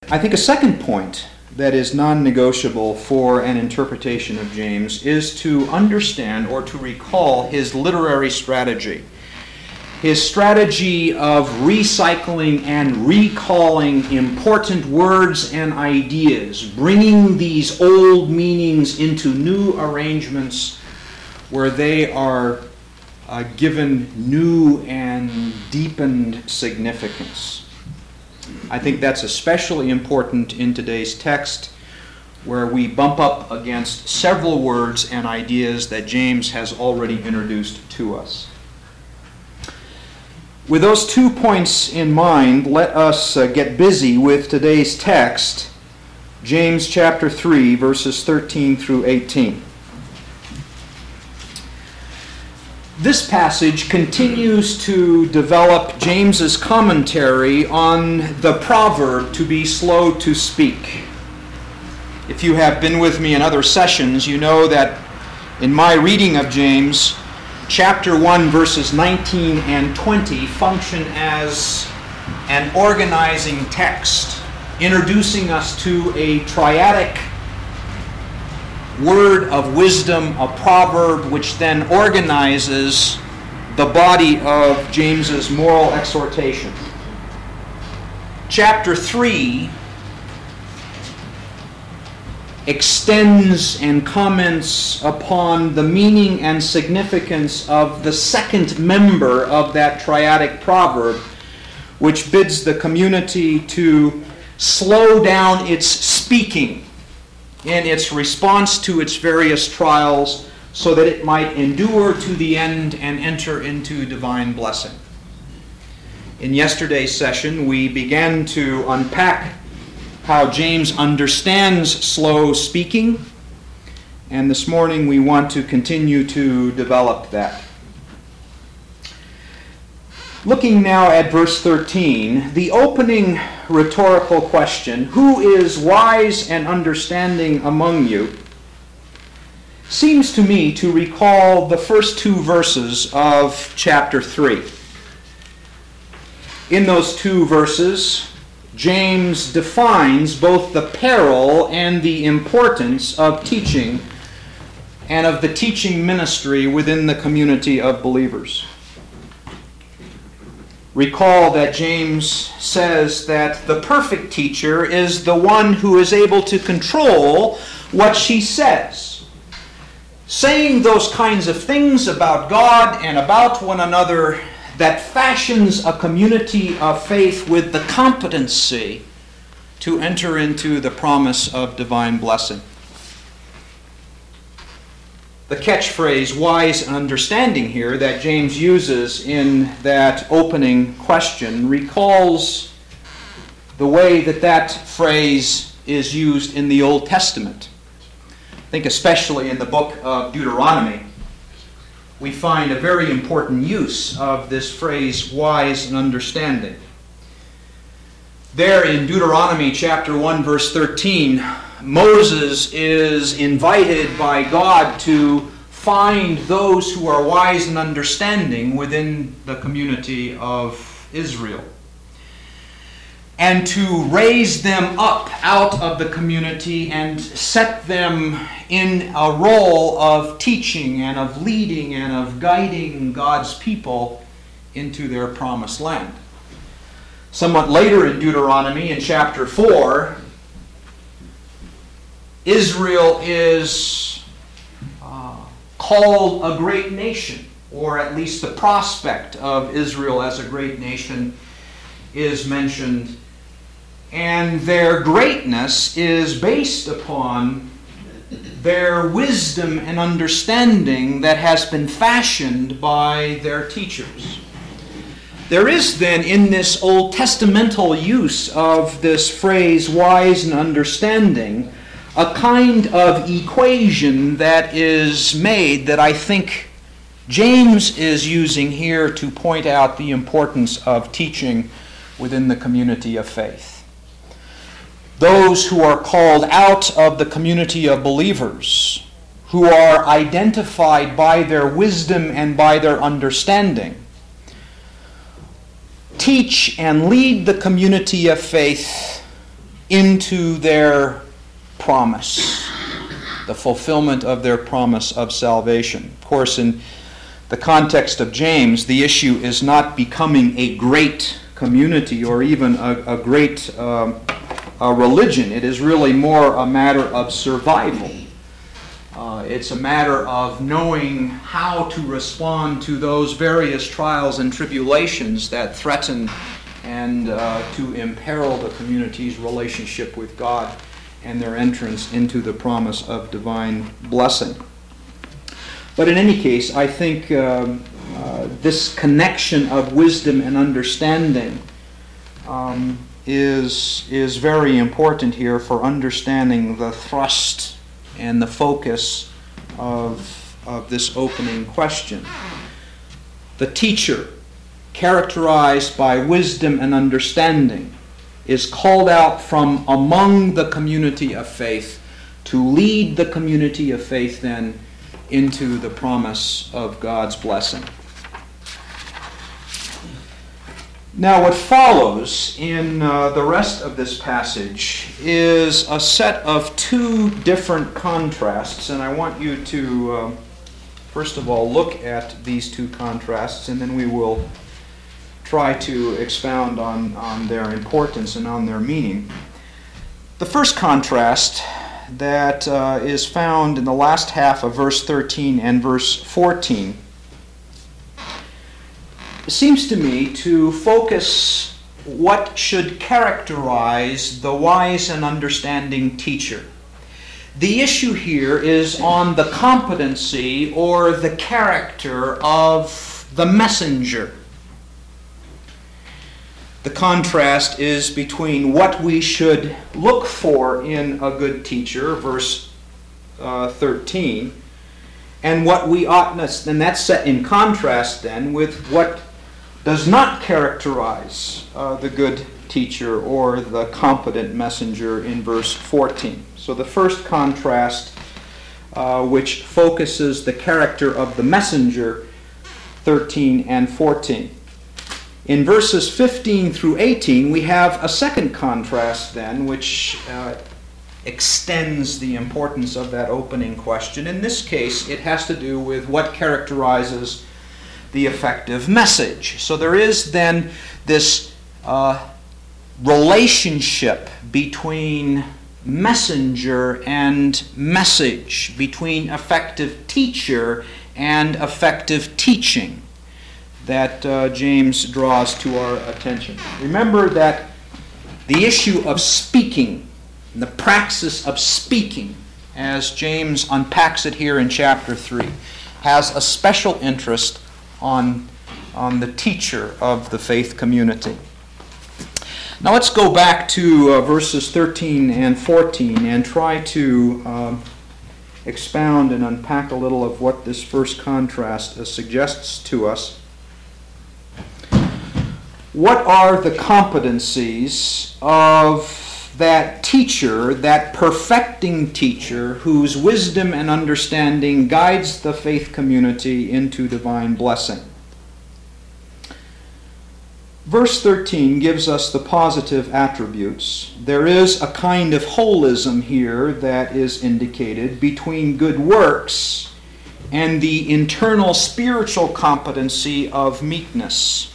I think a second point that is non-negotiable for an interpretation of James is to understand or to recall his literary strategy. His strategy of recycling and recalling important words and ideas, bringing these old meanings into new arrangements where they are given new and deepened significance. I think that's especially important in today's text, where we bump up against several words and ideas that James has already introduced to us. With those 2 points in mind, let us get busy with today's text, James chapter 3, verses 13 through 18. This passage continues to develop James's commentary on the proverb to be slow to speak. If you have been with me in other sessions, you know that in my reading of James, chapter 1, verses 19 and 20 function as an organizing text, introducing us to a triadic word of wisdom, a proverb, which then organizes the body of James's moral exhortation. Chapter 3 extends and comments upon the meaning and significance of the second member of that triadic proverb, which bids the community to slow down its speaking in its response to its various trials, so that it might endure to the end and enter into divine blessing. In yesterday's session, we began to unpack how James understands slow speaking, and this morning we want to continue to develop that. Looking now at verse 13, the opening rhetorical question, "Who is wise and understanding among you?" seems to me to recall the first 2 verses of chapter 3. In those 2 verses, James defines both the peril and the importance of teaching and of the teaching ministry within the community of believers. Recall that James says that the perfect teacher is the one who is able to control what she says, saying those kinds of things about God and about one another that fashions a community of faith with the competency to enter into the promise of divine blessing. The catchphrase "wise and understanding" here that James uses in that opening question recalls the way that phrase is used in the Old Testament. I think especially in the book of Deuteronomy, we find a very important use of this phrase "wise and understanding." There in Deuteronomy chapter 1, verse 13, Moses is invited by God to find those who are wise and understanding within the community of Israel, and to raise them up out of the community and set them in a role of teaching and of leading and of guiding God's people into their promised land. Somewhat later in Deuteronomy, in chapter 4, Israel is called a great nation, or at least the prospect of Israel as a great nation is mentioned, and their greatness is based upon their wisdom and understanding that has been fashioned by their teachers. There is then in this Old Testamental use of this phrase "wise and understanding" a kind of equation that is made that I think James is using here to point out the importance of teaching within the community of faith. Those who are called out of the community of believers, who are identified by their wisdom and by their understanding, teach and lead the community of faith into their promise, the fulfillment of their promise of salvation. Of course, in the context of James, the issue is not becoming a great community or even a great religion. It is really more a matter of survival. It's a matter of knowing how to respond to those various trials and tribulations that threaten and to imperil the community's relationship with God and their entrance into the promise of divine blessing. But in any case, I think this connection of wisdom and understanding is very important here for understanding the thrust and the focus of this opening question. The teacher, characterized by wisdom and understanding, is called out from among the community of faith to lead the community of faith then into the promise of God's blessing. Now, what follows in the rest of this passage is a set of two different contrasts, and I want you to, first of all, look at these two contrasts, and then we will try to expound on their importance and on their meaning. The first contrast that is found in the last half of verse 13 and verse 14 seems to me to focus what should characterize the wise and understanding teacher. The issue here is on the competency or the character of the messenger. The contrast is between what we should look for in a good teacher, verse 13, and what we ought not, and that's set in contrast then with what does not characterize the good teacher or the competent messenger in verse 14. So the first contrast, which focuses the character of the messenger, 13 and 14. In verses 15 through 18, we have a second contrast then, which extends the importance of that opening question. In this case, it has to do with what characterizes the effective message. So there is then this relationship between messenger and message, between effective teacher and effective teaching, that James draws to our attention. Remember that the issue of speaking, the praxis of speaking, as James unpacks it here in chapter 3, has a special interest on the teacher of the faith community. Now let's go back to verses 13 and 14 and try to expound and unpack a little of what this first contrast suggests to us. What are the competencies of that teacher, that perfecting teacher, whose wisdom and understanding guides the faith community into divine blessing? Verse 13 gives us the positive attributes. There is a kind of holism here that is indicated between good works and the internal spiritual competency of meekness.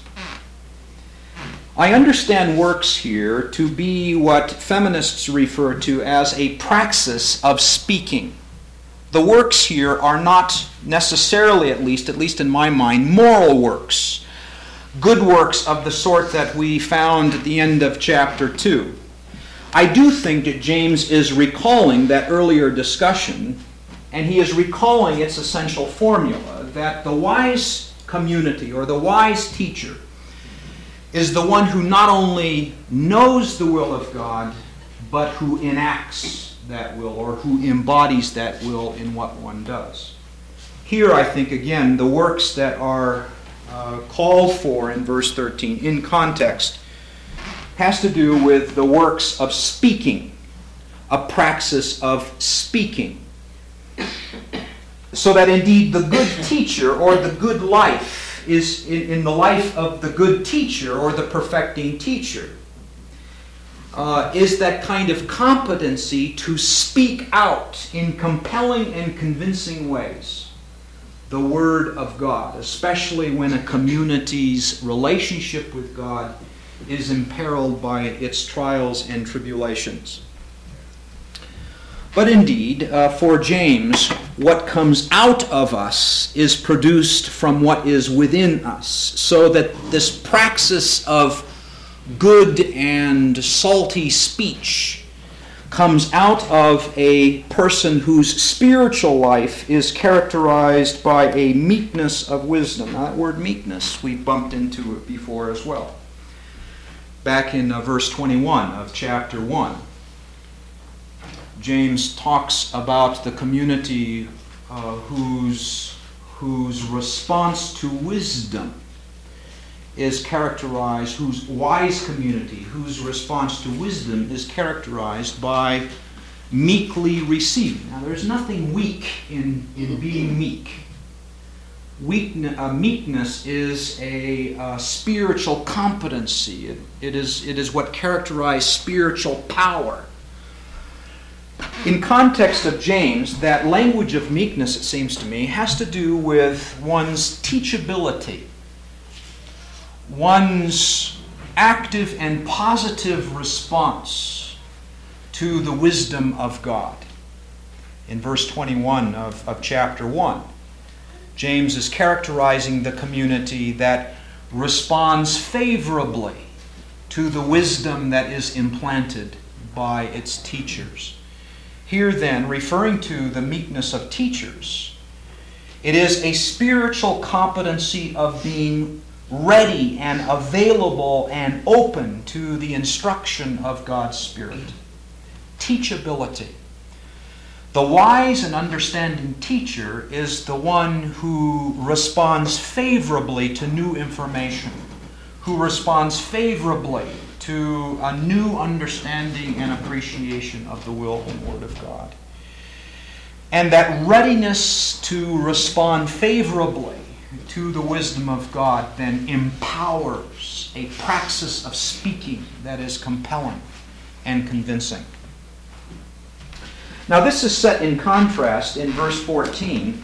I understand works here to be what feminists refer to as a praxis of speaking. The works here are not necessarily, at least in my mind, moral works. Good works of the sort that we found at the end of chapter 2. I do think that James is recalling that earlier discussion, and he is recalling its essential formula, that the wise community or the wise teacher is the one who not only knows the will of God, but who enacts that will or who embodies that will in what one does. Here, I think, again, the works that are called for in verse 13 in context has to do with the works of speaking, a praxis of speaking. So that indeed the good teacher or the good life is in the life of the good teacher or the perfecting teacher. is that kind of competency to speak out in compelling and convincing ways the Word of God, especially when a community's relationship with God is imperiled by its trials and tribulations. But indeed, for James, what comes out of us is produced from what is within us, so that this praxis of good and salty speech comes out of a person whose spiritual life is characterized by a meekness of wisdom. Now, that word meekness, we bumped into it before as well. Back in verse 21 of chapter 1, James talks about the community whose response to wisdom is characterized, whose wise community, whose response to wisdom is characterized by meekly receiving. Now, there's nothing weak in being meek. Meekness is a spiritual competency. It is what characterizes spiritual power. In context of James, that language of meekness, it seems to me, has to do with one's teachability, one's active and positive response to the wisdom of God. In verse 21 of chapter 1, James is characterizing the community that responds favorably to the wisdom that is implanted by its teachers. Here then, referring to the meekness of teachers, it is a spiritual competency of being ready and available and open to the instruction of God's Spirit. Teachability. The wise and understanding teacher is the one who responds favorably to new information, who responds favorably to a new understanding and appreciation of the will and Word of God. And that readiness to respond favorably to the wisdom of God then empowers a praxis of speaking that is compelling and convincing. Now, this is set in contrast in verse 14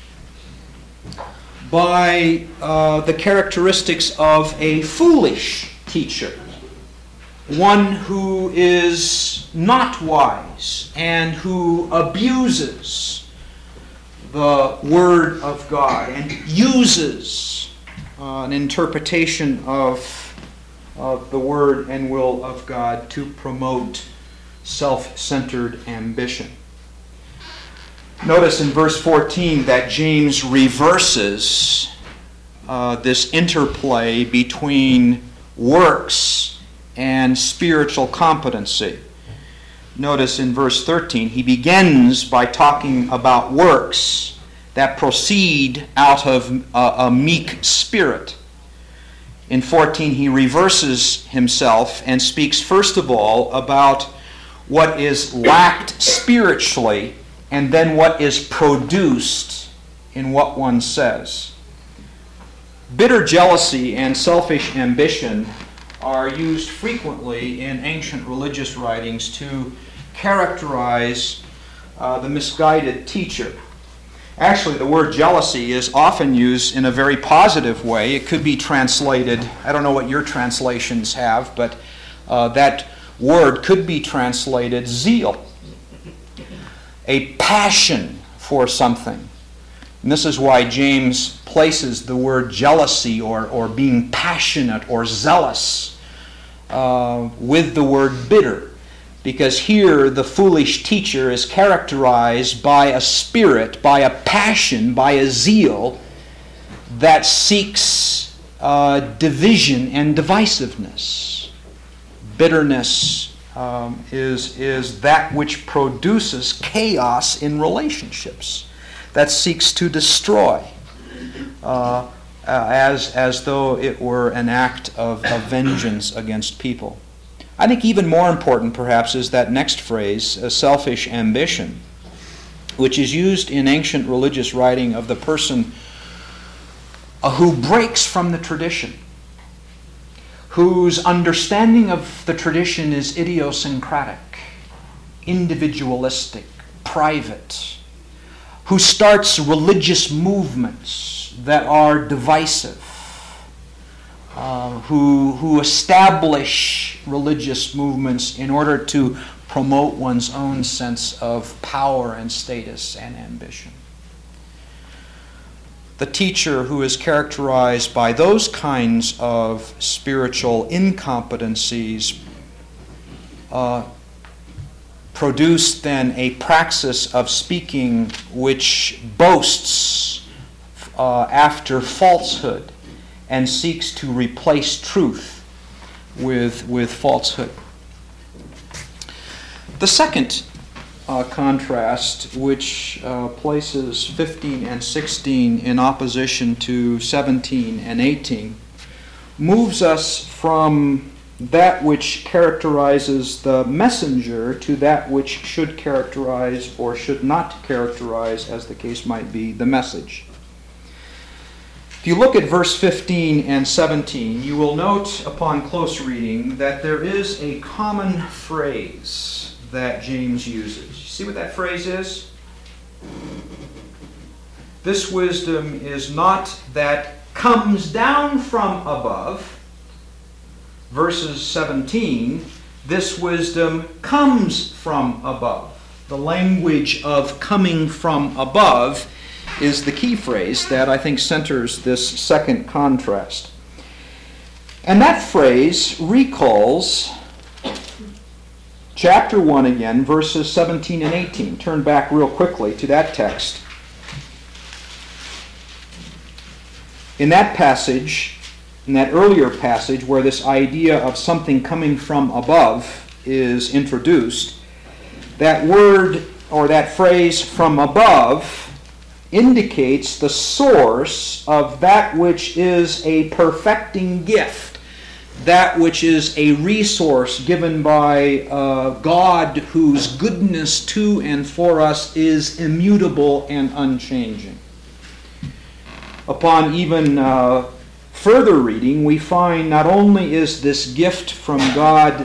by the characteristics of a foolish teacher, one who is not wise and who abuses the Word of God and uses an interpretation of the Word and will of God to promote self-centered ambition. Notice in verse 14 that James reverses this interplay between works and spiritual competency. Notice in verse 13, he begins by talking about works that proceed out of a meek spirit. In 14, he reverses himself and speaks first of all about what is lacked spiritually and then what is produced in what one says. Bitter jealousy and selfish ambition are used frequently in ancient religious writings to characterize the misguided teacher. Actually, the word jealousy is often used in a very positive way. It could be translated, I don't know what your translations have, but that word could be translated zeal, a passion for something. And this is why James places the word jealousy or being passionate or zealous with the word bitter. Because here the foolish teacher is characterized by a spirit, by a passion, by a zeal that seeks division and divisiveness. Bitterness is that which produces chaos in relationships, that seeks to destroy, as though it were an act of vengeance against people. I think even more important, perhaps, is that next phrase, selfish ambition, which is used in ancient religious writing of the person who breaks from the tradition, whose understanding of the tradition is idiosyncratic, individualistic, private, who starts religious movements that are divisive, who establish religious movements in order to promote one's own sense of power and status and ambition. The teacher who is characterized by those kinds of spiritual incompetencies produce then a praxis of speaking which boasts after falsehood and seeks to replace truth with falsehood. The second contrast, which places 15 and 16 in opposition to 17 and 18, moves us from that which characterizes the messenger to that which should characterize or should not characterize, as the case might be, the message. If you look at verse 15 and 17, you will note upon close reading that there is a common phrase that James uses. You see what that phrase is? This wisdom is not that comes down from above. Verses 17, this wisdom comes from above. The language of coming from above is the key phrase that I think centers this second contrast. And that phrase recalls chapter 1 again, verses 17 and 18. Turn back real quickly to that text. In that passage, in that earlier passage where this idea of something coming from above is introduced, that word or that phrase from above indicates the source of that which is a perfecting gift, that which is a resource given by God, whose goodness to and for us is immutable and unchanging. Upon even further reading, we find not only is this gift from God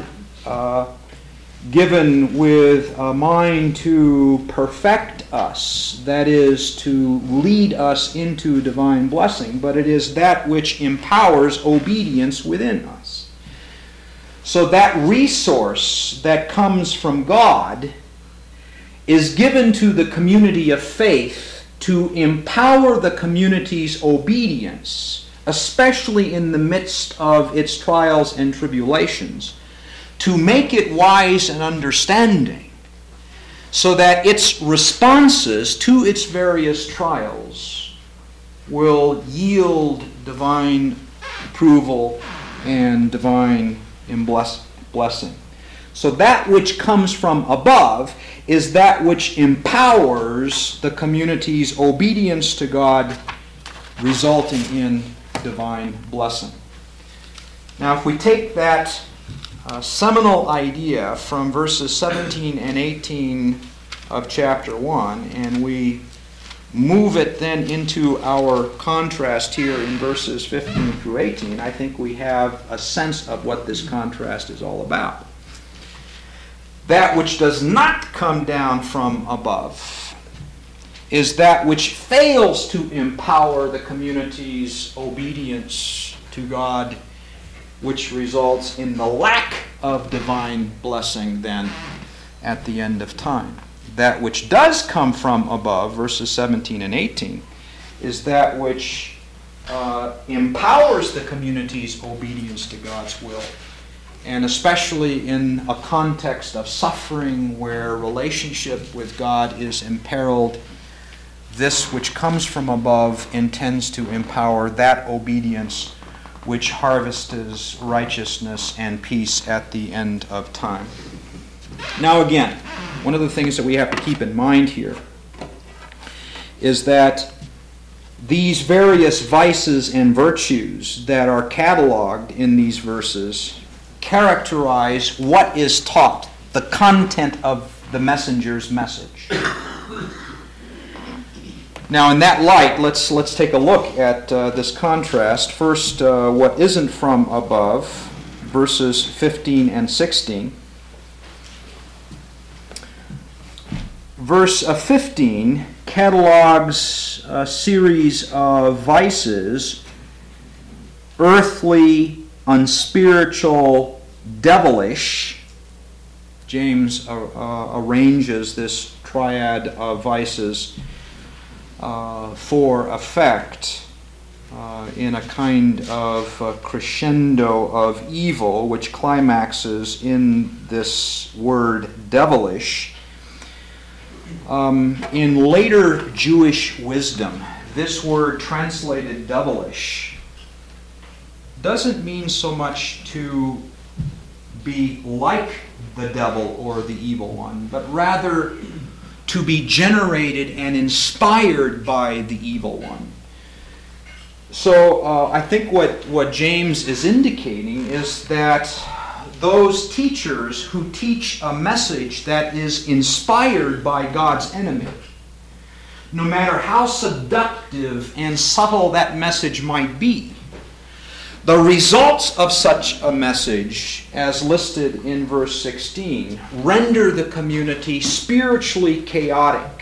given with a mind to perfect us, that is, to lead us into divine blessing, but it is that which empowers obedience within us. So that resource that comes from God is given to the community of faith to empower the community's obedience, especially in the midst of its trials and tribulations, to make it wise and understanding, so that its responses to its various trials will yield divine approval and divine blessing. So that which comes from above is that which empowers the community's obedience to God, resulting in divine blessing. Now, if we take that seminal idea from verses 17 and 18 of chapter 1 and we move it then into our contrast here in verses 15 through 18, I think we have a sense of what this contrast is all about. That which does not come down from above is that which fails to empower the community's obedience to God, which results in the lack of divine blessing then at the end of time. That which does come from above, verses 17 and 18, is that which empowers the community's obedience to God's will. And especially in a context of suffering where relationship with God is imperiled, this which comes from above intends to empower that obedience which harvests righteousness and peace at the end of time. Now again, one of the things that we have to keep in mind here is that these various vices and virtues that are cataloged in these verses characterize what is taught, the content of the messenger's message. Now, in that light, let's take a look at this contrast. First, what isn't from above, verses 15 and 16. Verse 15 catalogs a series of vices: earthly, unspiritual, devilish. James arranges this triad of vices for effect in a kind of crescendo of evil, which climaxes in this word devilish. In later Jewish wisdom, this word translated devilish doesn't mean so much to be like the devil or the evil one, but rather to be generated and inspired by the evil one. So I think what James is indicating is that those teachers who teach a message that is inspired by God's enemy, no matter how seductive and subtle that message might be, the results of such a message, as listed in verse 16, render the community spiritually chaotic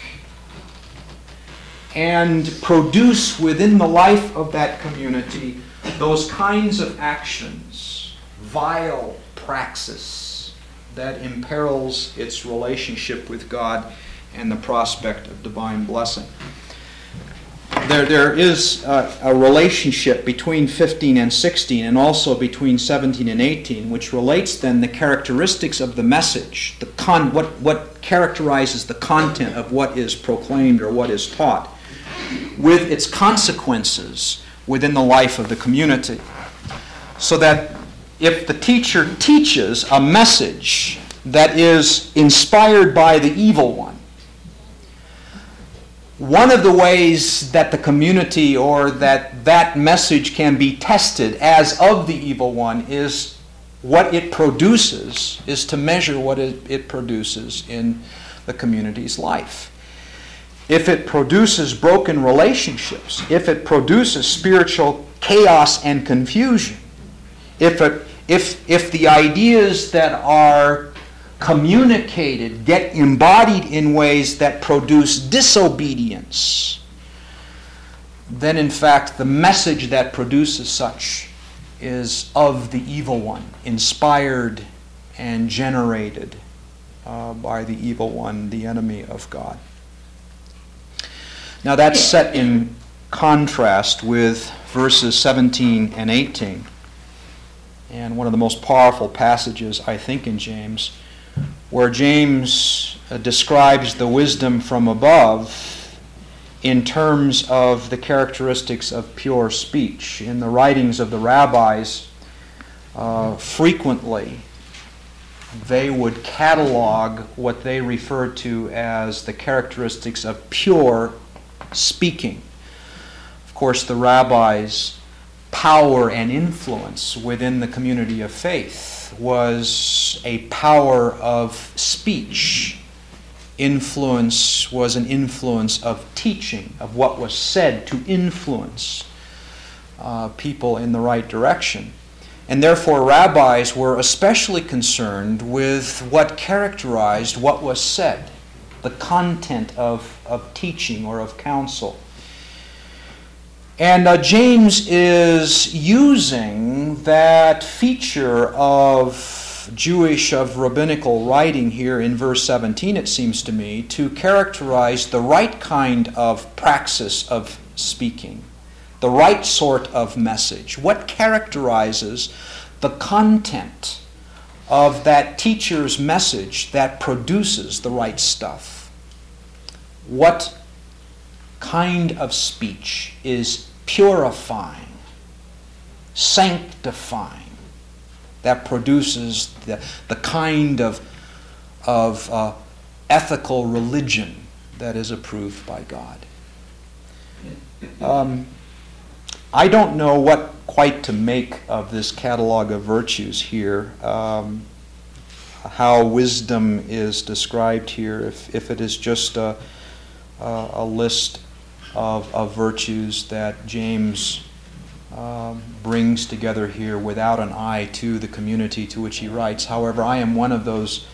and produce within the life of that community those kinds of actions, vile praxis, that imperils its relationship with God and the prospect of divine blessing. There is a relationship between 15 and 16 and also between 17 and 18, which relates then the characteristics of the message, what characterizes the content of what is proclaimed or what is taught, with its consequences within the life of the community. So that if the teacher teaches a message that is inspired by the evil one of the ways that the community or that message can be tested as of the evil one is what it produces, is to measure what it produces in the community's life. If it produces broken relationships, if it produces spiritual chaos and confusion, if the ideas that are communicated get embodied in ways that produce disobedience, then in fact the message that produces such is of the evil one, inspired and generated by the evil one, the enemy of God. Now that's set in contrast with verses 17 and 18. And one of the most powerful passages, I think, in James, where James describes the wisdom from above in terms of the characteristics of pure speech. In the writings of the rabbis, frequently they would catalog what they referred to as the characteristics of pure speaking. Of course, the rabbis' power and influence within the community of faith was a power of speech. Influence was an influence of teaching, of what was said to influence people in the right direction. And therefore rabbis were especially concerned with what characterized what was said, the content of teaching or of counsel. And James is using that feature of rabbinical writing here in verse 17, it seems to me, to characterize the right kind of praxis of speaking, the right sort of message. What characterizes the content of that teacher's message that produces the right stuff? What kind of speech is purifying, sanctifying, that produces the kind of ethical religion that is approved by God? I don't know what quite to make of this catalog of virtues here, how wisdom is described here, if it is just a list of virtues that James brings together here without an eye to the community to which he writes. However, I am one of those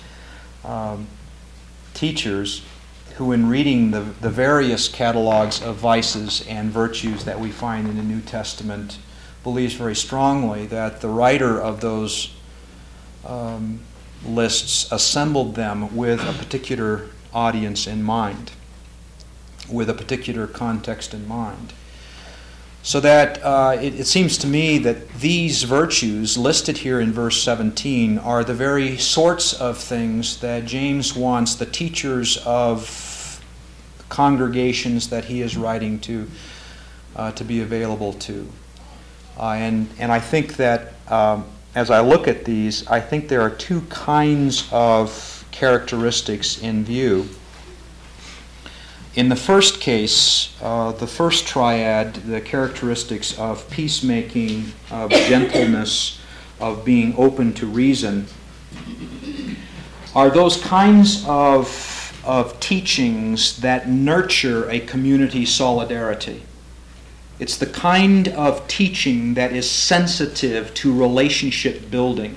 teachers who, in reading the various catalogs of vices and virtues that we find in the New Testament, believes very strongly that the writer of those lists assembled them with a particular audience in mind, with a particular context in mind. So that it seems to me that these virtues listed here in verse 17 are the very sorts of things that James wants the teachers of congregations that he is writing to be available to. And I think that as I look at these, I think there are two kinds of characteristics in view. In the first case, the first triad, the characteristics of peacemaking, of gentleness, of being open to reason, are those kinds of teachings that nurture a community solidarity. It's the kind of teaching that is sensitive to relationship building.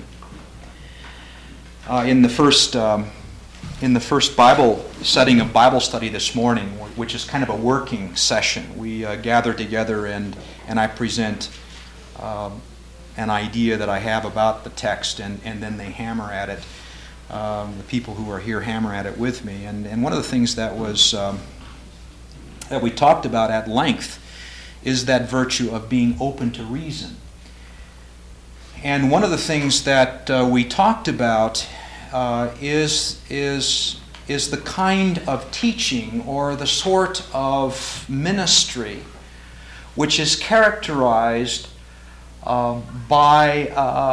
In the first Bible setting of Bible study this morning, which is kind of a working session, we gather together and I present an idea that I have about the text, and then they hammer at it. The people who are here hammer at it with me. And one of the things that was that we talked about at length is that virtue of being open to reason. And one of the things that we talked about is the kind of teaching or the sort of ministry which is characterized by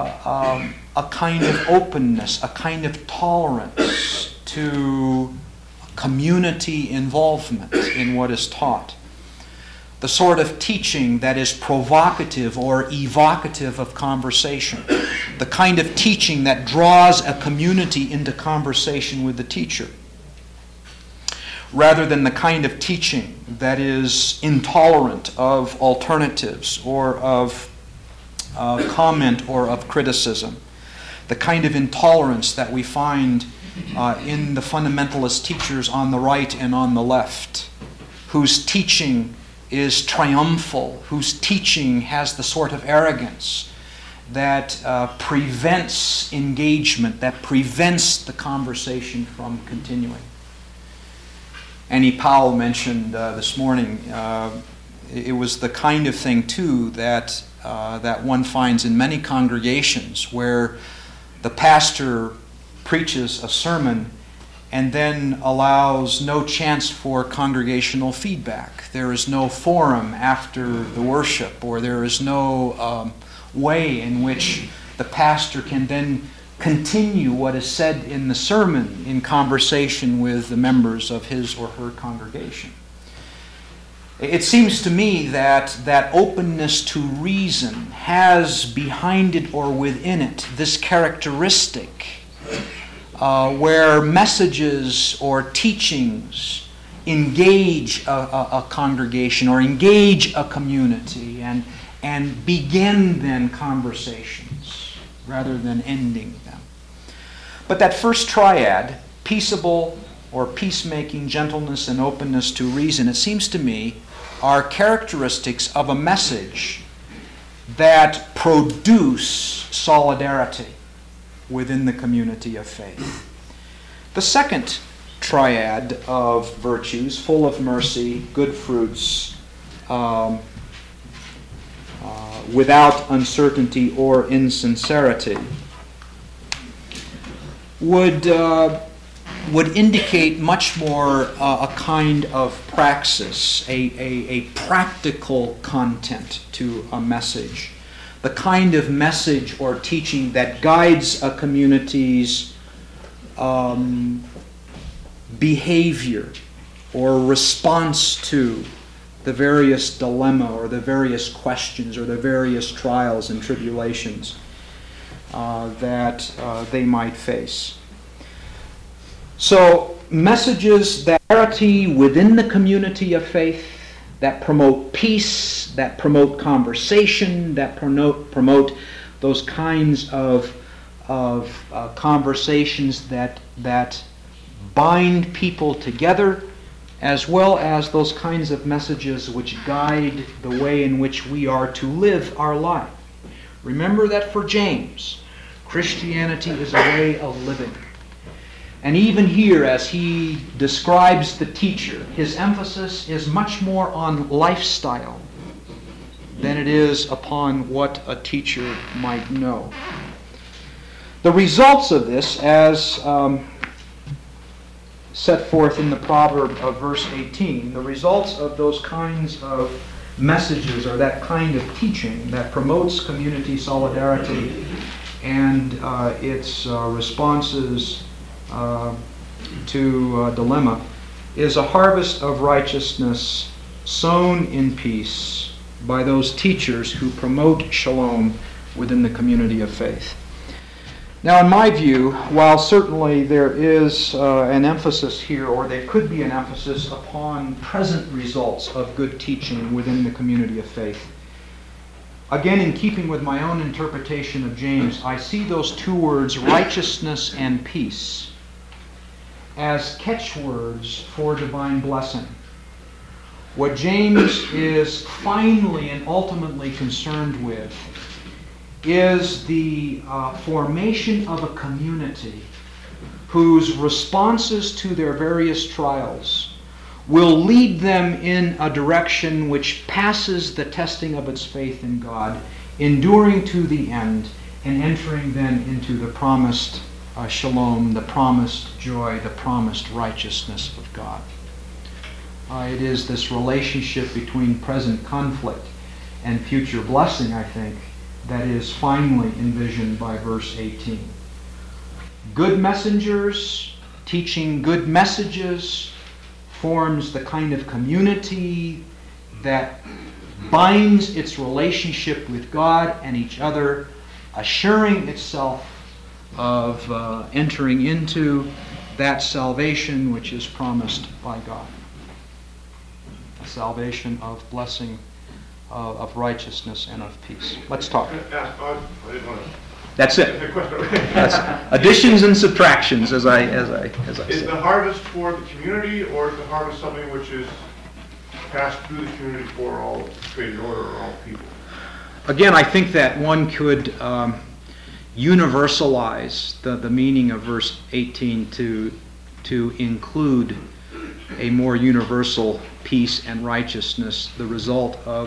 a kind of openness, a kind of tolerance to community involvement in what is taught. The sort of teaching that is provocative or evocative of conversation. The kind of teaching that draws a community into conversation with the teacher. Rather than the kind of teaching that is intolerant of alternatives or of comment or of criticism. The kind of intolerance that we find in the fundamentalist teachers on the right and on the left, whose teaching is triumphal, whose teaching has the sort of arrogance that prevents engagement, that prevents the conversation from continuing. Annie Powell mentioned this morning, it was the kind of thing, too, that one finds in many congregations where the pastor preaches a sermon and then allows no chance for congregational feedback. There is no forum after the worship, or there is no way in which the pastor can then continue what is said in the sermon in conversation with the members of his or her congregation. It seems to me that openness to reason has behind it or within it this characteristic where messages or teachings engage a congregation or engage a community and begin then conversations rather than ending them. But that first triad, peaceable or peacemaking, gentleness, and openness to reason, it seems to me, are characteristics of a message that produce solidarity within the community of faith. The second triad of virtues, full of mercy, good fruits, without uncertainty or insincerity, would indicate much more a kind of praxis, a practical content to a message. The kind of message or teaching that guides a community's behavior or response to the various dilemma or the various questions or the various trials and tribulations that they might face. So, messages that clarity within the community of faith, that promote peace, that promote conversation, that promote those kinds of conversations that bind people together, as well as those kinds of messages which guide the way in which we are to live our life. Remember that for James, Christianity is a way of living. And even here, as he describes the teacher, his emphasis is much more on lifestyle than it is upon what a teacher might know. The results of this, as set forth in the proverb of verse 18, the results of those kinds of messages or that kind of teaching that promotes community solidarity and its responses to dilemma is a harvest of righteousness sown in peace by those teachers who promote shalom within the community of faith. Now, in my view, while certainly there is an emphasis here, or there could be an emphasis upon present results of good teaching within the community of faith, again, in keeping with my own interpretation of James, I see those two words, righteousness and peace, as catchwords for divine blessing. What James is finally and ultimately concerned with is the formation of a community whose responses to their various trials will lead them in a direction which passes the testing of its faith in God, enduring to the end, and entering then into the promised shalom, the promised joy, the promised righteousness of God. It is this relationship between present conflict and future blessing, I think, that is finally envisioned by verse 18. Good messengers teaching good messages forms the kind of community that binds its relationship with God and each other, assuring itself of entering into that salvation which is promised by God. A salvation of blessing, of righteousness, and of peace. Let's talk. That's it. That's additions and subtractions, as I Is said. the harvest for the community, or is the harvest something which is passed through the community for all created order or all people? Again, I think that one could universalize the meaning of verse 18 to include a more universal peace and righteousness, the result of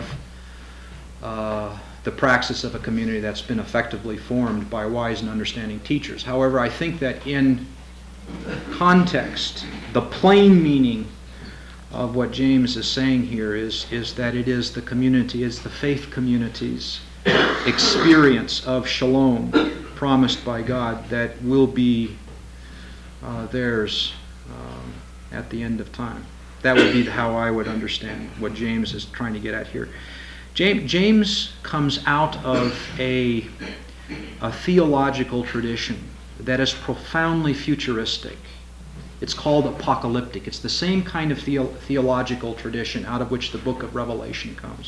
the praxis of a community that's been effectively formed by wise and understanding teachers. However, I think that in context, the plain meaning of what James is saying here is that it is the community, is the faith community's experience of shalom promised by God that will be theirs at the end of time. That would be how I would understand what James is trying to get at here. James comes out of a theological tradition that is profoundly futuristic. It's called apocalyptic. It's the same kind of theological tradition out of which the book of Revelation comes.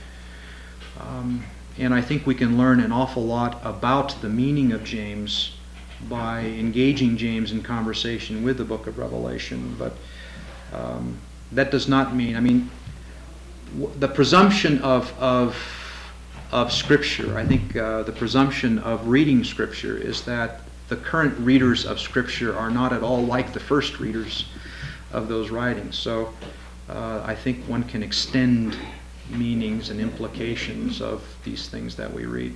And I think we can learn an awful lot about the meaning of James by engaging James in conversation with the book of Revelation. But that does not mean, the presumption of Scripture, I think the presumption of reading Scripture is that the current readers of Scripture are not at all like the first readers of those writings. So I think one can extend meanings and implications of these things that we read.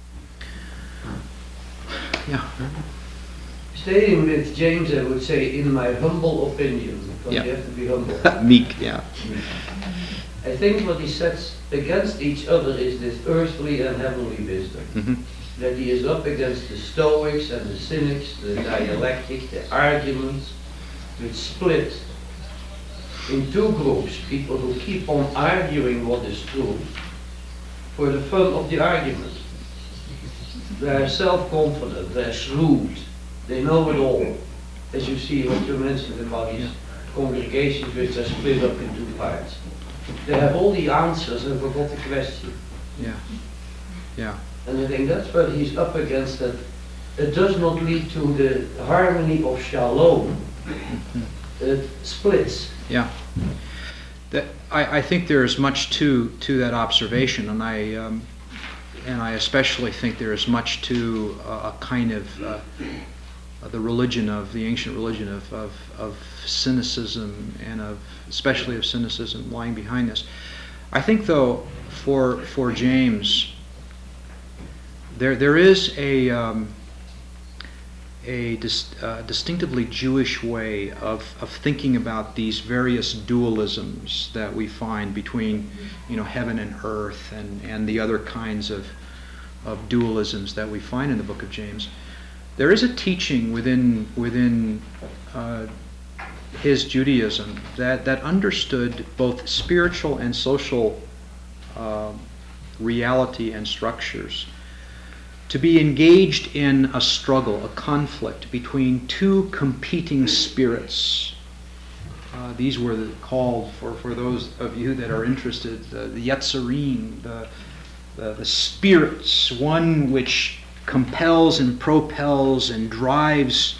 Yeah. Staying with James, I would say, in my humble opinion, because Yeah. you have to be humble. Meek, yeah. I think what he sets against each other is this earthly and heavenly wisdom. Mm-hmm. That he is up against the Stoics and the Cynics, the dialectic, the arguments, which split in two groups, people who keep on arguing what is true for the fun of the argument. They are self-confident, they are shrewd, they know it all. As you see what you mentioned about these congregations which are split up in two parts. they have all the answers and forgot the question. Yeah. Yeah. And I think that's what he's up against, that it does not lead to the harmony of shalom. It splits. Yeah. I think there is much to that observation, and I especially think there is much to a kind of the ancient religion of cynicism, and especially of cynicism lying behind this. I think, though, for James, there is a distinctively Jewish way of thinking about these various dualisms that we find between, heaven and earth, and the other kinds of dualisms that we find in the book of James. There is a teaching within his Judaism that understood both spiritual and social reality and structures to be engaged in a struggle, a conflict between two competing spirits. These were called, for those of you that are interested, the Yetzerim, the spirits, one which compels and propels and drives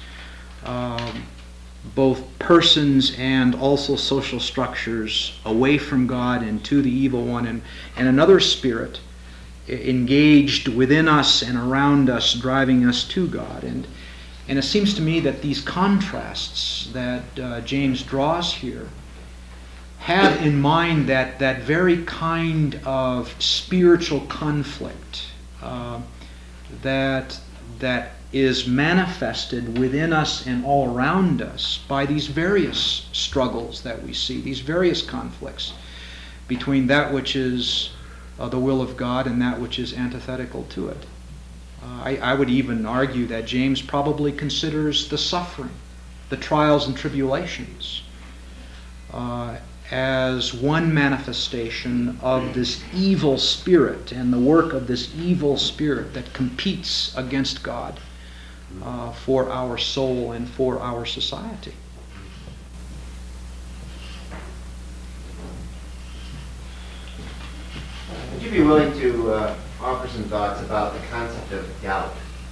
both persons and also social structures away from God and to the evil one, and another spirit engaged within us and around us, driving us to God. And it seems to me that these contrasts that James draws here have in mind that very kind of spiritual conflict that is manifested within us and all around us by these various struggles that we see, these various conflicts between that which is the will of God and that which is antithetical to it. I would even argue that James probably considers the suffering, the trials and tribulations, as one manifestation of this evil spirit and the work of this evil spirit that competes against God for our soul and for our society. Would you be willing to offer some thoughts about the concept of doubt?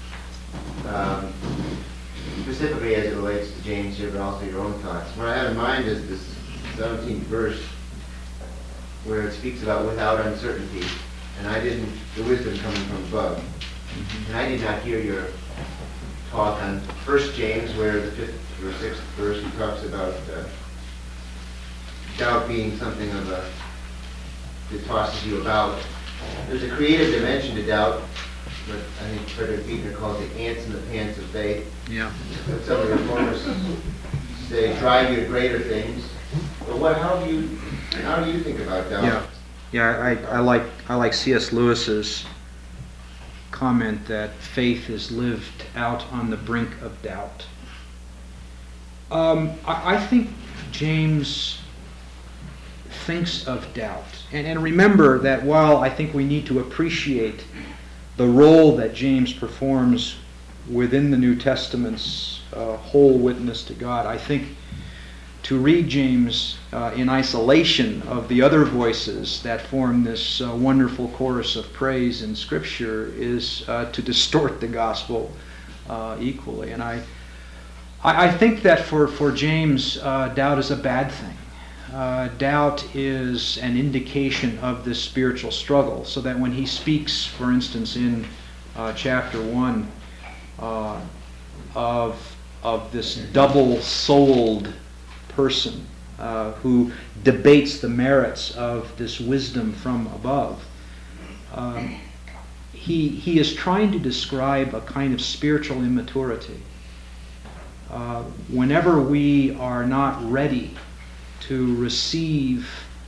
Specifically as it relates to James here, but also your own thoughts. What I have in mind is this 17th verse where it speaks about without uncertainty, and the wisdom coming from above. And I did not hear your talk on 1 James where the 5th or 6th verse he talks about doubt being something of that tosses you about. There's a creative dimension to doubt, but I think Frederick Buechner calls it ants in the pants of faith. Yeah. But some of the reformers say drive you to greater things. But how do you think about doubt? Yeah. I like C.S. Lewis's comment that faith is lived out on the brink of doubt. I think James thinks of doubt. And remember that while I think we need to appreciate the role that James performs within the New Testament's whole witness to God, I think to read James in isolation of the other voices that form this wonderful chorus of praise in Scripture is to distort the gospel equally. And I think that for James, doubt is a bad thing. Doubt is an indication of this spiritual struggle, so that when he speaks, for instance, in chapter 1 of this double-souled person who debates the merits of this wisdom from above, he is trying to describe a kind of spiritual immaturity. Whenever we are not ready to receive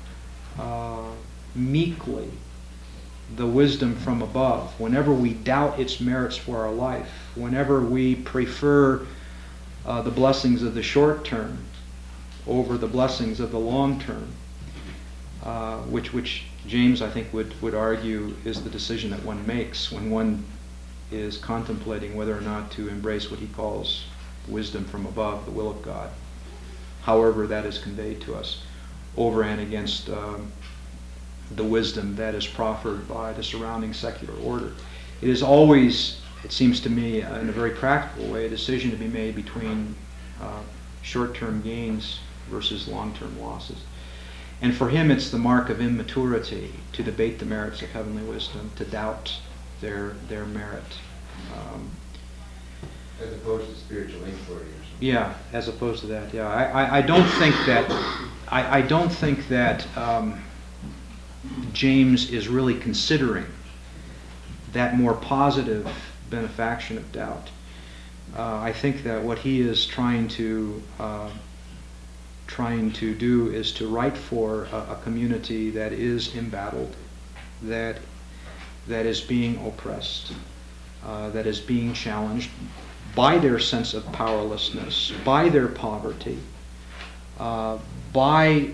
meekly the wisdom from above, whenever we doubt its merits for our life, whenever we prefer the blessings of the short term over the blessings of the long term, which James, I think, would argue is the decision that one makes when one is contemplating whether or not to embrace what he calls wisdom from above, the will of God, however that is conveyed to us. over and against the wisdom that is proffered by the surrounding secular order. It is always, it seems to me, in a very practical way, a decision to be made between short-term gains versus long-term losses. And for him, it's the mark of immaturity to debate the merits of heavenly wisdom, to doubt their merit. As opposed to spiritual inquiry or something. Yeah, as opposed to that. Yeah, I don't think that I don't think that James is really considering that more positive benefaction of doubt. I think that what he is trying to do is to write for a community that is embattled, that is being oppressed, that is being challenged by their sense of powerlessness, by their poverty, by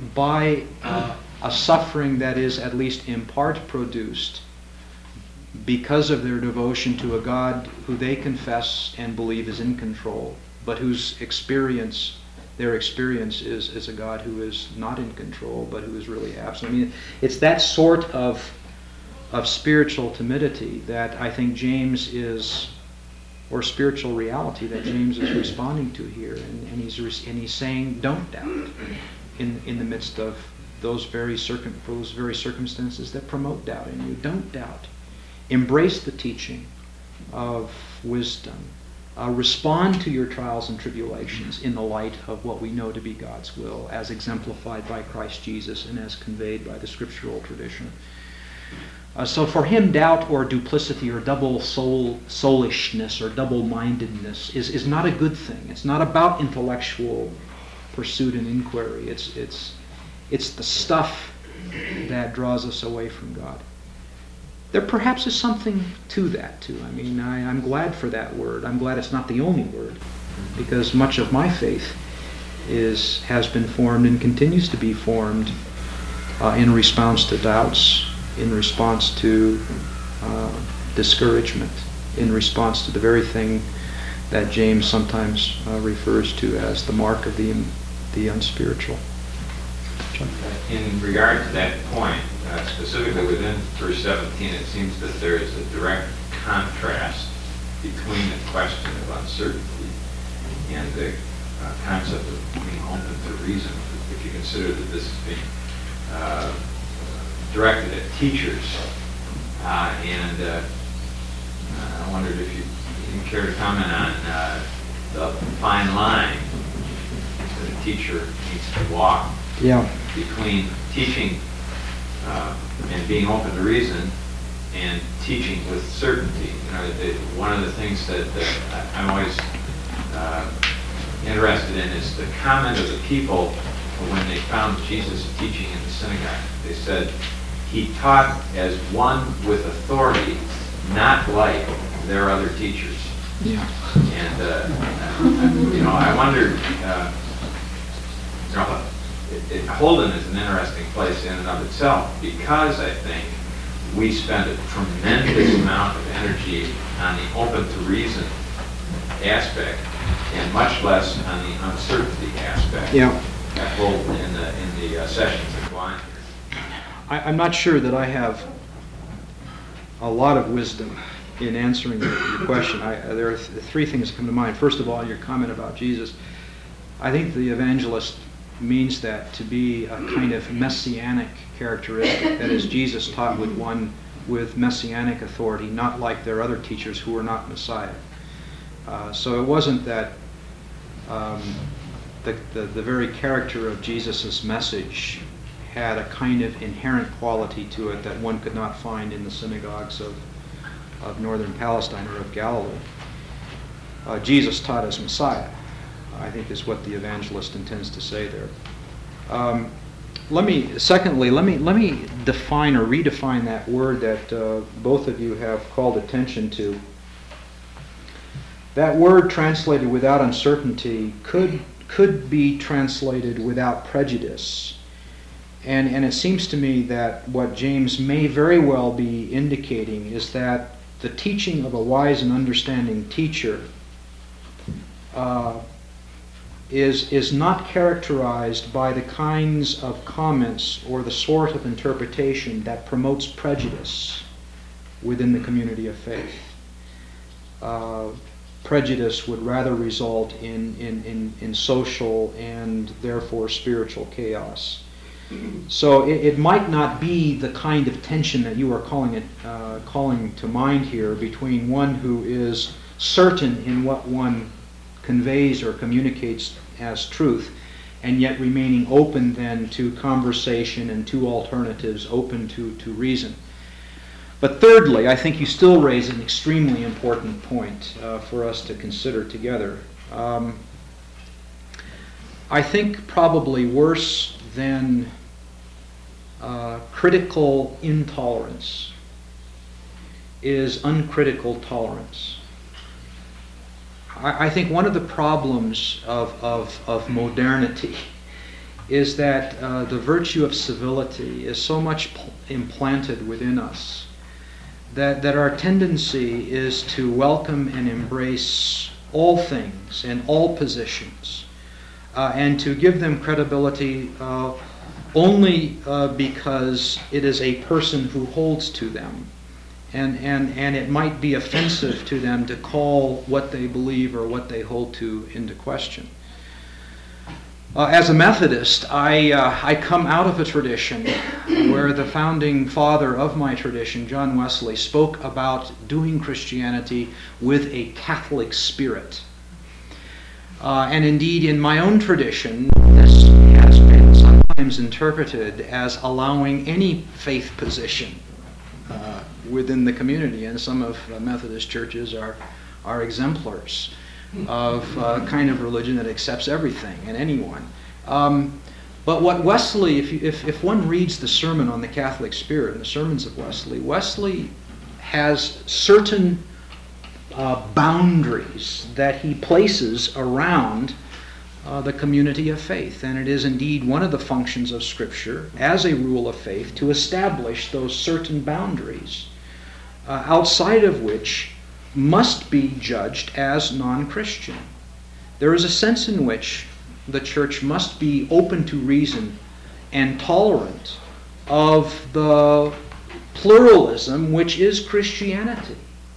a suffering that is at least in part produced because of their devotion to a God who they confess and believe is in control, but whose experience, their experience is a God who is not in control, but who is really absent. I mean, it's that sort of spiritual timidity that I think James is, or spiritual reality that James is responding to here, and he's saying, don't doubt in the midst of those very circumstances that promote doubt in you. Don't doubt. Embrace the teaching of wisdom. Respond to your trials and tribulations in the light of what we know to be God's will, as exemplified by Christ Jesus and as conveyed by the scriptural tradition. So for him, doubt or duplicity or double soulishness or double-mindedness is not a good thing. It's not about intellectual pursuit and inquiry. It's the stuff that draws us away from God. There perhaps is something to that too. I mean, I'm glad for that word. I'm glad it's not the only word, because much of my faith has been formed and continues to be formed in response to doubts, in response to discouragement, in response to the very thing that James sometimes refers to as the mark of the unspiritual. John? In regard to that point, specifically within verse 17, it seems that there is a direct contrast between the question of uncertainty and the concept of being open to reason. If you consider that this is being directed at teachers, and I wondered if you care to comment on the fine line that a teacher needs to walk between teaching and being open to reason and teaching with certainty. You know, one of the things that I'm always interested in is the comment of the people when they found Jesus teaching in the synagogue. They said, he taught as one with authority, not like their other teachers. Yeah. And I wondered, Holden is an interesting place in and of itself, because I think we spend a tremendous amount of energy on the open to reason aspect and much less on the uncertainty aspect. Yeah. At Holden in the sessions that go on here. I'm not sure that I have a lot of wisdom in answering your question. There are three things that come to mind. First of all, your comment about Jesus. I think the evangelist means that to be a kind of messianic characteristic, that is, Jesus taught with one with messianic authority, not like their other teachers who were not Messiah. So it wasn't that the very character of Jesus' message had a kind of inherent quality to it that one could not find in the synagogues of northern Palestine or of Galilee. Jesus taught as Messiah, I think, is what the evangelist intends to say there. Let me define or redefine that word that both of you have called attention to. That word translated without uncertainty could be translated without prejudice. And it seems to me that what James may very well be indicating is that the teaching of a wise and understanding teacher is not characterized by the kinds of comments or the sort of interpretation that promotes prejudice within the community of faith. Prejudice would rather result in social and therefore spiritual chaos. So it might not be the kind of tension that you are calling to mind here between one who is certain in what one conveys or communicates as truth, and yet remaining open then to conversation and to alternatives, open to reason. But thirdly, I think you still raise an extremely important point for us to consider together. I think probably worse than critical intolerance is uncritical tolerance. I think one of the problems of modernity is that the virtue of civility is so much implanted within us that our tendency is to welcome and embrace all things and all positions and to give them credibility only because it is a person who holds to them. And it might be offensive to them to call what they believe or what they hold to into question. As a Methodist, I come out of a tradition where the founding father of my tradition, John Wesley, spoke about doing Christianity with a Catholic spirit. And indeed, in my own tradition, this has been sometimes interpreted as allowing any faith position within the community, and some of Methodist churches are exemplars of kind of religion that accepts everything and anyone. But what Wesley, if one reads the sermon on the Catholic spirit and the sermons of Wesley has certain boundaries that he places around the community of faith. And it is indeed one of the functions of Scripture as a rule of faith to establish those certain boundaries outside of which must be judged as non-Christian. There is a sense in which the church must be open to reason and tolerant of the pluralism which is Christianity.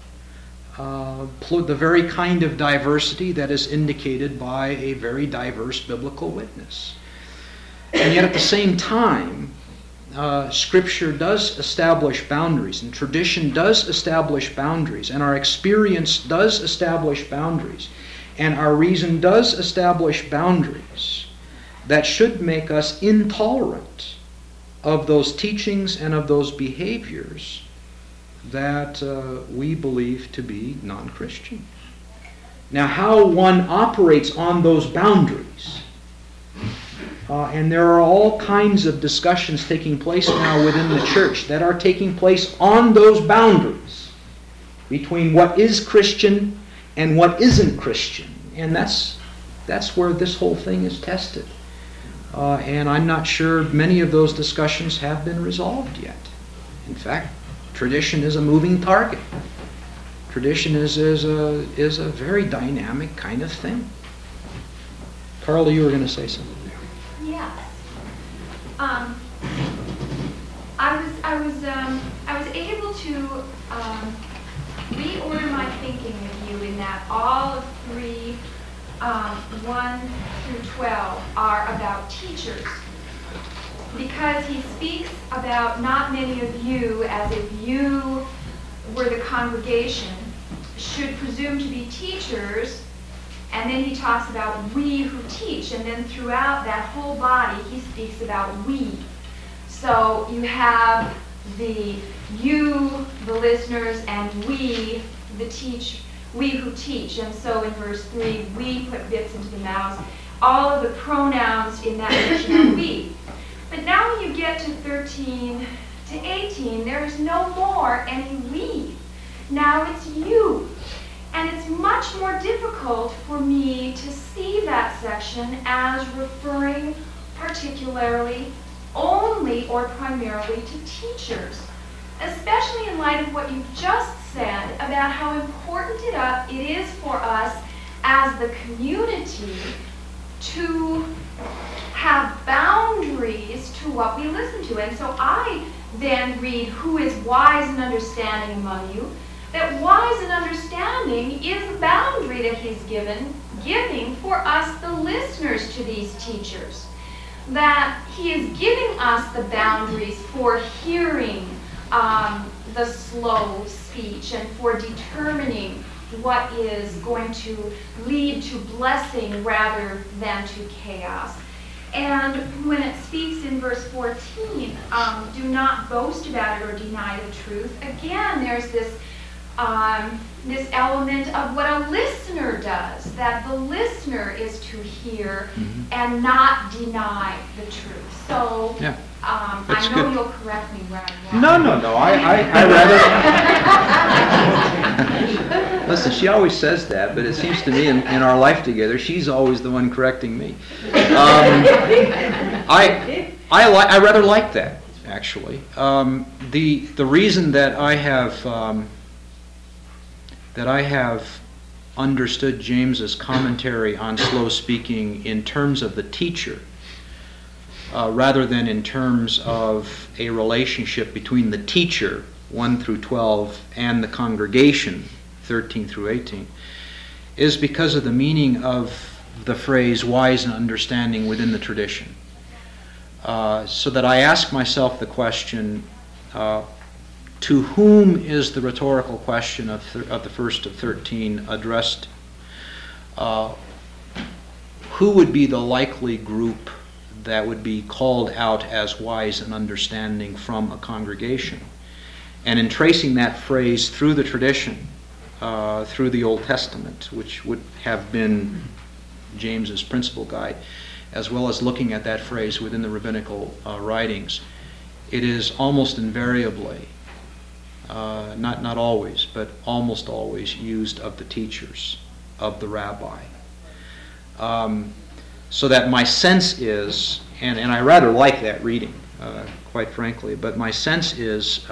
The very kind of diversity that is indicated by a very diverse biblical witness. And yet at the same time, Scripture does establish boundaries, and tradition does establish boundaries, and our experience does establish boundaries, and our reason does establish boundaries that should make us intolerant of those teachings and of those behaviors that we believe to be non-Christian. Now, how one operates on those boundaries, and there are all kinds of discussions taking place now within the church that are taking place on those boundaries between what is Christian and what isn't Christian. And that's where this whole thing is tested. And I'm not sure many of those discussions have been resolved yet. In fact, tradition is a moving target. Tradition is a very dynamic kind of thing. Carla, you were going to say something. Yes. I was able to reorder my thinking with you in that all of 3, 1 through 12 are about teachers. Because he speaks about not many of you as if you were the congregation should presume to be teachers. And then he talks about we who teach, and then throughout that whole body he speaks about we. So you have the you, the listeners, and we, we who teach. And so in verse 3, we put bits into the mouths. All of the pronouns in that section are we. But now when you get to 13 to 18, there is no more any we. Now it's you. And it's much more difficult for me to see that section as referring particularly, only, or primarily to teachers, especially in light of what you just said about how important it is for us as the community to have boundaries to what we listen to. And so I then read, who is wise and understanding among you? That wise and understanding is the boundary that he's giving for us, the listeners to these teachers. That he is giving us the boundaries for hearing the slow speech and for determining what is going to lead to blessing rather than to chaos. And when it speaks in verse 14, do not boast about it or deny the truth, again, there's this element of what a listener does, that the listener is to hear and not deny the truth. So Yeah. I know you'll correct me where I'm No, wrong. no. I rather. Listen, she always says that, but it seems to me in our life together, she's always the one correcting me. I rather like that, actually. The reason that I have understood James's commentary on slow speaking in terms of the teacher, rather than in terms of a relationship between the teacher, 1 through 12, and the congregation, 13 through 18, is because of the meaning of the phrase wise and understanding within the tradition. So that I ask myself the question, to whom is the rhetorical question of the first of 13 addressed? Who would be the likely group that would be called out as wise and understanding from a congregation? And in tracing that phrase through the tradition, through the Old Testament, which would have been James's principal guide, as well as looking at that phrase within the rabbinical writings, it is almost invariably, not always, but almost always used of the teachers, of the rabbi. So that my sense is, and I rather like that reading, quite frankly, but my sense is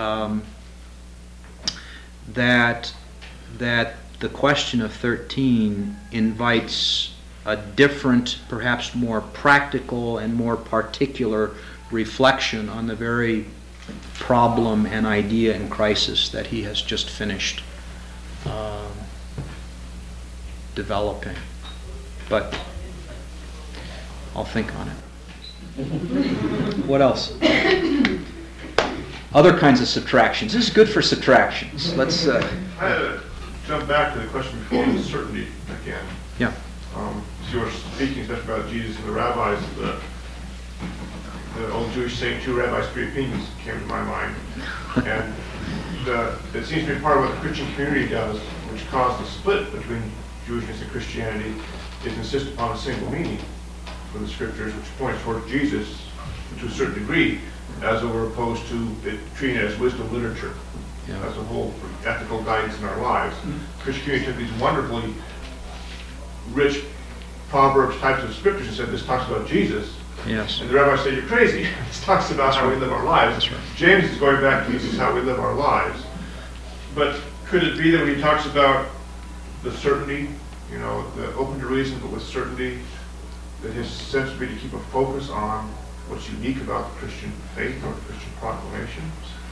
that the question of 13 invites a different, perhaps more practical and more particular reflection on the very problem and idea and crisis that he has just finished developing. But I'll think on it. What else? Other kinds of subtractions. This is good for subtractions. Let's. I had to jump back to the question before, the certainty again. Yeah. So you were speaking especially about Jesus and the rabbis. The old Jewish saying, 2 rabbis, 3 opinions, came to my mind. And it seems to be part of what the Christian community does, which caused the split between Jewishness and Christianity, is insist upon a single meaning for the scriptures, which points towards Jesus to a certain degree, as opposed to it treating it as wisdom literature, as a whole for ethical guidance in our lives. The Christian community took these wonderfully rich Proverbs types of scriptures and said, this talks about Jesus. Yes. And the rabbis say, you're crazy. This talks about how we live our lives. That's right. James is going back to this is how we live our lives. But could it be that when he talks about the certainty, the open to reason, but with certainty, that his sense would be to keep a focus on what's unique about the Christian faith or the Christian proclamation?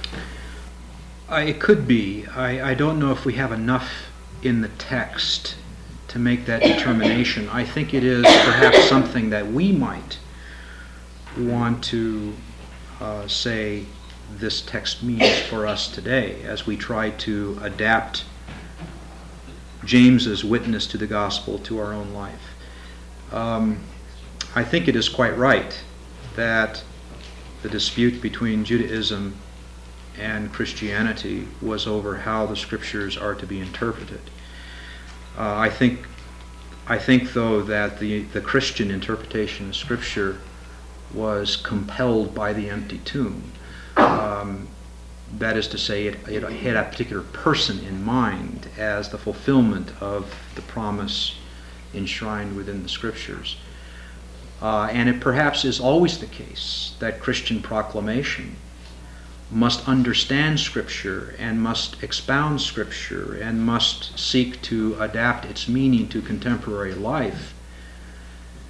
It could be. I don't know if we have enough in the text to make that determination. I think it is perhaps something that we might want to say this text means for us today as we try to adapt James's witness to the gospel to our own life. I think it is quite right that the dispute between Judaism and Christianity was over how the scriptures are to be interpreted. I think though that the Christian interpretation of Scripture was compelled by the empty tomb. That is to say, it had a particular person in mind as the fulfillment of the promise enshrined within the Scriptures. And it perhaps is always the case that Christian proclamation must understand Scripture and must expound Scripture and must seek to adapt its meaning to contemporary life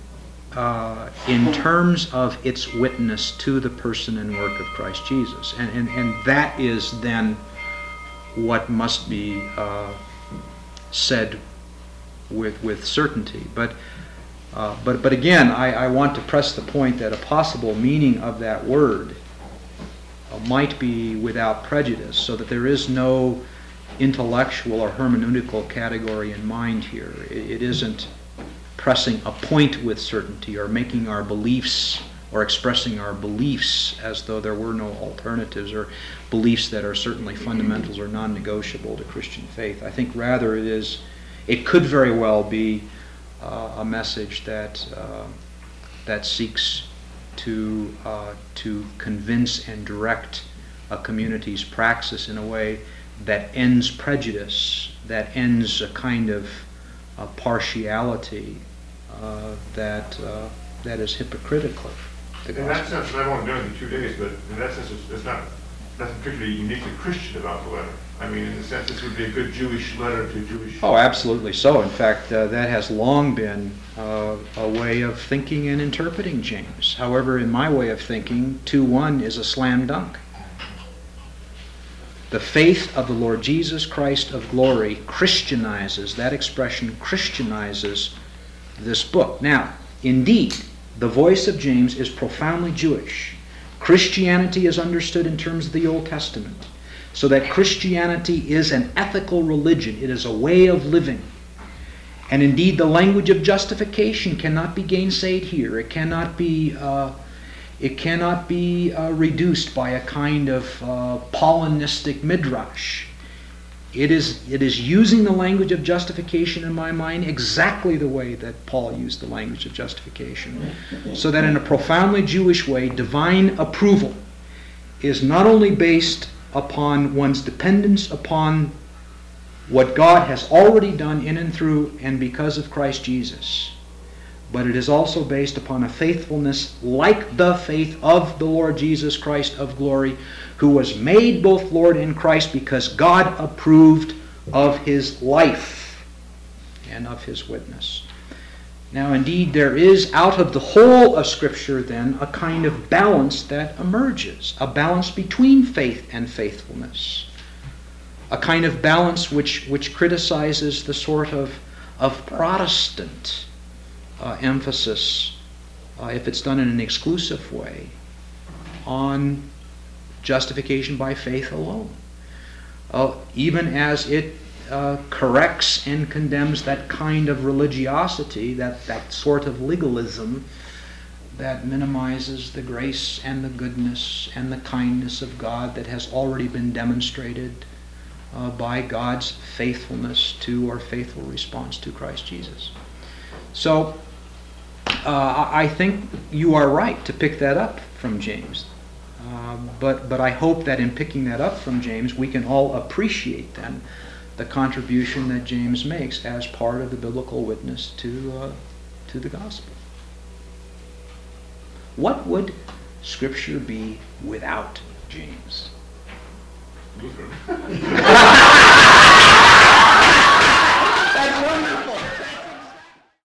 in terms of its witness to the person and work of Christ Jesus. And that is then what must be said with certainty. But again, I want to press the point that a possible meaning of that word might be without prejudice, so that there is no intellectual or hermeneutical category in mind here. It isn't pressing a point with certainty or making our beliefs or expressing our beliefs as though there were no alternatives, or beliefs that are certainly fundamentals or non-negotiable to Christian faith. I think rather it could very well be a message that seeks to convince and direct a community's praxis in a way that ends prejudice, that ends a kind of partiality that is hypocritical. In that sense, and I've only done it in 2 days, but in that sense, it's not nothing particularly uniquely Christian about the letter. I mean, in the sense, this would be a good Jewish letter to Jewish. Oh, absolutely so. In fact, that has long been a way of thinking and interpreting James. However, in my way of thinking, 2:1 is a slam dunk. The faith of the Lord Jesus Christ of glory Christianizes, that expression Christianizes this book. Now, indeed, the voice of James is profoundly Jewish. Christianity is understood in terms of the Old Testament, so that Christianity is an ethical religion. It is a way of living. And indeed, the language of justification cannot be gainsaid here. It cannot be reduced by a kind of Paulinistic midrash. It is using the language of justification, in my mind, exactly the way that Paul used the language of justification. So that in a profoundly Jewish way, divine approval is not only based upon one's dependence upon what God has already done in and through and because of Christ Jesus, but it is also based upon a faithfulness like the faith of the Lord Jesus Christ of glory, who was made both Lord and Christ because God approved of his life and of his witness. Now, indeed, there is out of the whole of Scripture then a kind of balance that emerges, a balance between faith and faithfulness, a kind of balance which criticizes the sort of Protestant emphasis, if it's done in an exclusive way, on justification by faith alone. Even as it corrects and condemns that kind of religiosity, that sort of legalism that minimizes the grace and the goodness and the kindness of God that has already been demonstrated by God's faithfulness to or faithful response to Christ Jesus. So, I think you are right to pick that up from James. But I hope that in picking that up from James, we can all appreciate then the contribution that James makes as part of the biblical witness to the gospel. What would Scripture be without James? Lutheran.